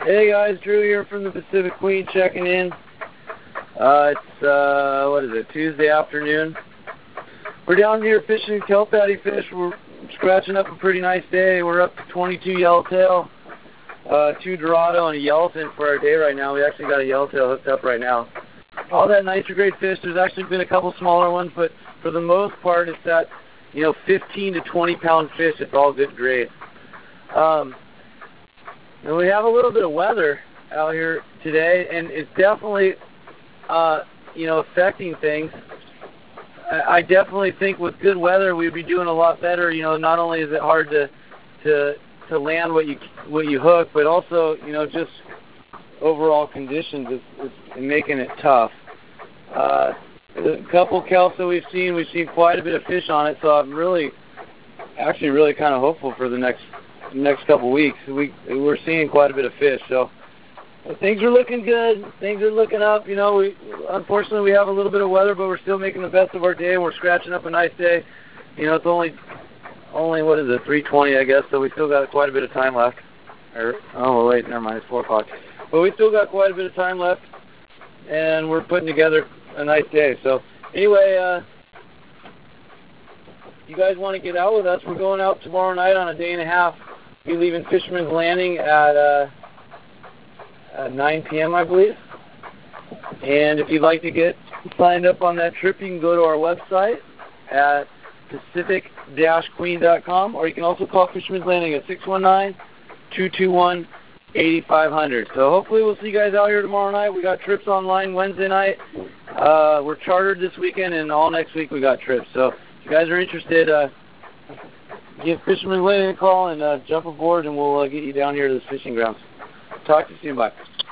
Hey guys, Drew here from the Pacific Queen checking in. It's Tuesday afternoon. We're down here fishing kelp patty fish. We're scratching up a pretty nice day. We're up to 22 yellowtail, 2 dorado, and a yellowfin for our day right now. We actually got a yellowtail hooked up right now. All that nicer grade fish. There's actually been a couple smaller ones, but for the most part, it's that 15 to 20 pound fish. It's all good grade. And we have a little bit of weather out here today, and it's definitely, affecting things. I definitely think with good weather we'd be doing a lot better. Not only is it hard to land what you hook, but also just overall conditions is making it tough. A couple kelps that we've seen quite a bit of fish on it, so I'm really kind of hopeful for the next couple weeks. We're seeing quite a bit of fish, so things are looking good. Things are looking up. Unfortunately we have a little bit of weather, but we're still making the best of our day. We're scratching up a nice day. It's only 3:20, I guess, so we still got quite a bit of time left. Wait, never mind, it's 4 o'clock. But we still got quite a bit of time left, and we're putting together a nice day. So anyway, you guys want to get out with us? We're going out tomorrow night on a day and a half. We're leaving Fisherman's Landing at 9 p.m., I believe. And if you'd like to get signed up on that trip, you can go to our website at pacific-queen.com, or you can also call Fisherman's Landing at 619-221-8500. So hopefully we'll see you guys out here tomorrow night. We got trips online Wednesday night. We're chartered this weekend, and all next week we got trips. So if you guys are interested, give Fisherman's Landing a call and jump aboard, and we'll get you down here to the fishing grounds. Talk to you soon. Bye.